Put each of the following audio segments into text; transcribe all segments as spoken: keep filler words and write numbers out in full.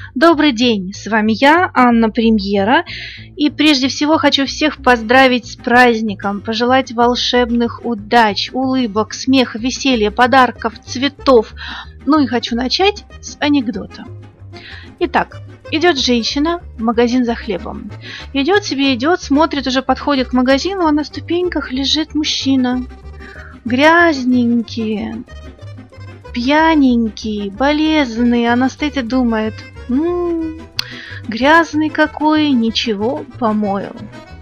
Добрый день, с вами я, Анна Премьера, и прежде всего хочу всех поздравить с праздником, пожелать волшебных удач, улыбок, смеха, веселья, подарков, цветов. Ну и хочу начать с анекдота. Итак, идет женщина в магазин за хлебом. Идет себе, идет, смотрит, уже подходит к магазину, а на ступеньках лежит мужчина. Грязненький, пьяненький, болезный. Она стоит и думает: М-м, грязный какой, ничего, помою.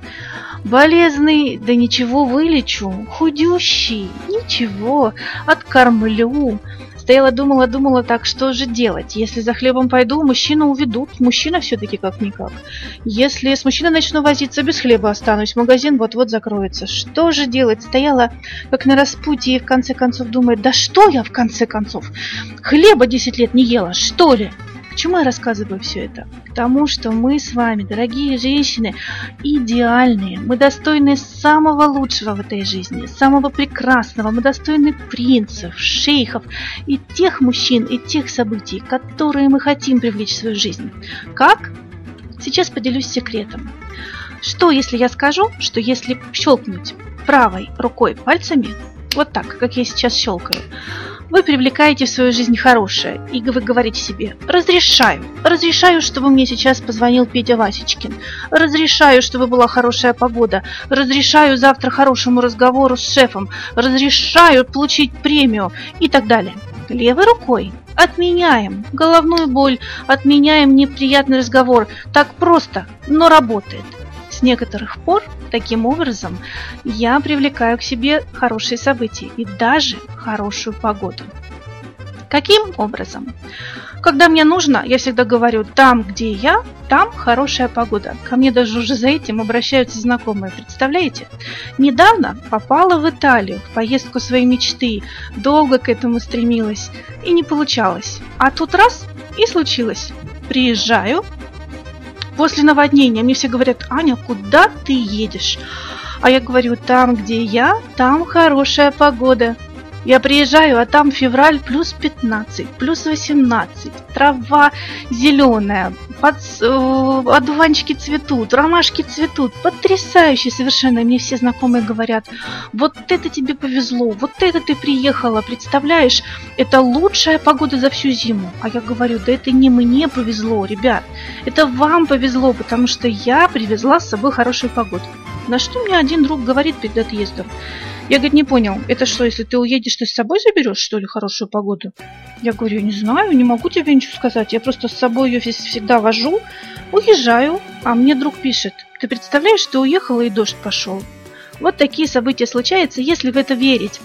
Болезный, да ничего, вылечу. Худющий, ничего, откормлю. Стояла, думала, думала, так что же делать? Если за хлебом пойду, мужчину уведут. Мужчина все-таки как-никак. Если с мужчиной начну возиться, без хлеба останусь. Магазин вот-вот закроется. Что же делать? Стояла как на распутье и в конце концов думает: да что я в конце концов? Хлеба десять лет не ела, что ли? К чему я рассказываю все это? К тому, что мы с вами, дорогие женщины, идеальные. Мы достойны самого лучшего в этой жизни, самого прекрасного. Мы достойны принцев, шейхов и тех мужчин, и тех событий, которые мы хотим привлечь в свою жизнь. Как? Сейчас поделюсь секретом. Что, если я скажу, что если щелкнуть правой рукой пальцами, вот так, как я сейчас щелкаю, вы привлекаете в свою жизнь хорошее, и вы говорите себе: разрешаю, разрешаю, чтобы мне сейчас позвонил Петя Васечкин, разрешаю, чтобы была хорошая погода, разрешаю завтра хорошему разговору с шефом, разрешаю получить премию и так далее. Левой рукой отменяем головную боль, отменяем неприятный разговор. Так просто, но работает. С некоторых пор таким образом я привлекаю к себе хорошие события и даже хорошую погоду. Каким образом? Когда мне нужно, я всегда говорю: там, где я, там хорошая погода. Ко мне даже уже за этим обращаются знакомые. Представляете? Недавно попала в Италию, в поездку своей мечты. Долго к этому стремилась и не получалось. А тут раз и случилось. Приезжаю. После наводнения мне все говорят: Аня, куда ты едешь? А я говорю: там, где я, там хорошая погода. Я приезжаю, а там февраль плюс пятнадцать, плюс восемнадцать, трава зеленая, под, э, одуванчики цветут, ромашки цветут, потрясающе совершенно. Мне все знакомые говорят: вот это тебе повезло, вот это ты приехала, представляешь, это лучшая погода за всю зиму. А я говорю: да это не мне повезло, ребят, это вам повезло, потому что я привезла с собой хорошую погоду. На что мне один друг говорит перед отъездом: я, говорит, не понял, это что, если ты уедешь, ты с собой заберешь, что ли, хорошую погоду? Я говорю: не знаю, не могу тебе ничего сказать, я просто с собой ее всегда вожу, уезжаю, а мне друг пишет: ты представляешь, ты уехала и дождь пошел. Вот такие события случаются, если в это верить.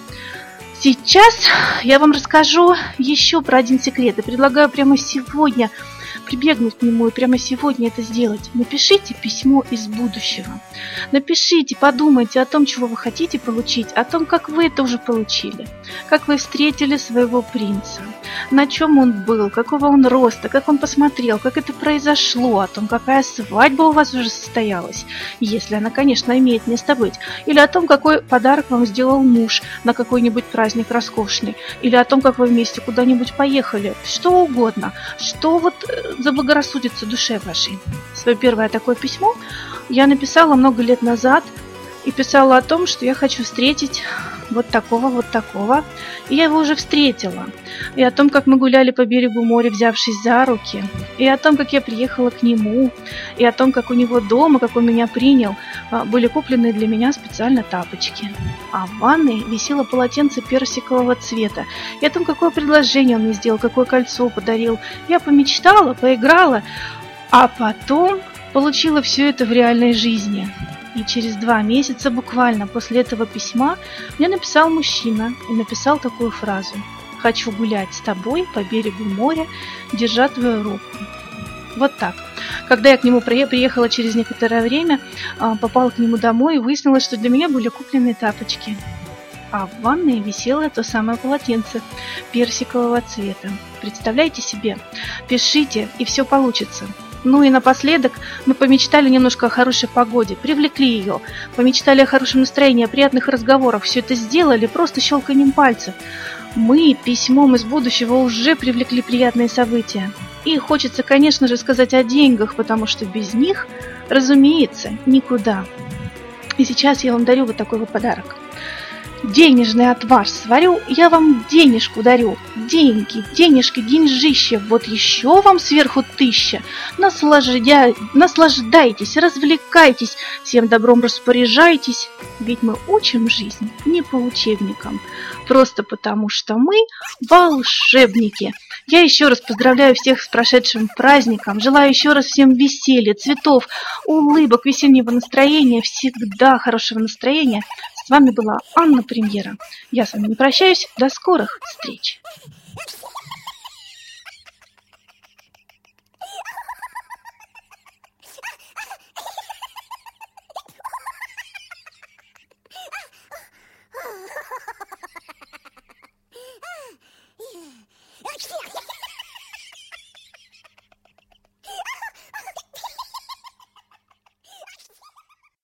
Сейчас я вам расскажу еще про один секрет и предлагаю прямо сегодня прибегнуть к нему и прямо сегодня это сделать. Напишите письмо из будущего. Напишите, подумайте о том, чего вы хотите получить, о том, как вы это уже получили, как вы встретили своего принца, на чем он был, какого он роста, как он посмотрел, как это произошло, о том, какая свадьба у вас уже состоялась, если она, конечно, имеет место быть, или о том, какой подарок вам сделал муж на какой-нибудь праздник роскошный, или о том, как вы вместе куда-нибудь поехали, что угодно, что вот заблагорассудится душе вашей. Свое первое такое письмо я написала много лет назад и писала о том, что я хочу встретить вот такого, вот такого. И я его уже встретила. И о том, как мы гуляли по берегу моря, взявшись за руки. И о том, как я приехала к нему. И о том, как у него дома, как он меня принял, были куплены для меня специально тапочки. А в ванной висело полотенце персикового цвета. И о том, какое предложение он мне сделал, какое кольцо подарил. Я помечтала, поиграла, а потом получила все это в реальной жизни. И через два месяца буквально после этого письма мне написал мужчина и написал такую фразу: «Хочу гулять с тобой по берегу моря, держа твою руку». Вот так. Когда я к нему приехала через некоторое время, попала к нему домой и выяснилось, что для меня были куплены тапочки. А в ванной висело то самое полотенце персикового цвета. Представляете себе? Пишите, и все получится. Ну и напоследок мы помечтали немножко о хорошей погоде, привлекли ее, помечтали о хорошем настроении, о приятных разговорах. Все это сделали просто щелканием пальцев. Мы письмом из будущего уже привлекли приятные события. И хочется, конечно же, сказать о деньгах, потому что без них, разумеется, никуда. И сейчас я вам дарю вот такой вот подарок. Денежный отвар сварю, я вам денежку дарю. Деньги, денежки, деньжище, вот еще вам сверху тысяча. Наслаждя... Наслаждайтесь, развлекайтесь, всем добром распоряжайтесь. Ведь мы учим жизнь не по учебникам, просто потому что мы волшебники. Я еще раз поздравляю всех с прошедшим праздником, желаю еще раз всем веселья, цветов, улыбок, весеннего настроения, всегда хорошего настроения. С вами была Анна Премьера. Я с вами не прощаюсь. До скорых встреч!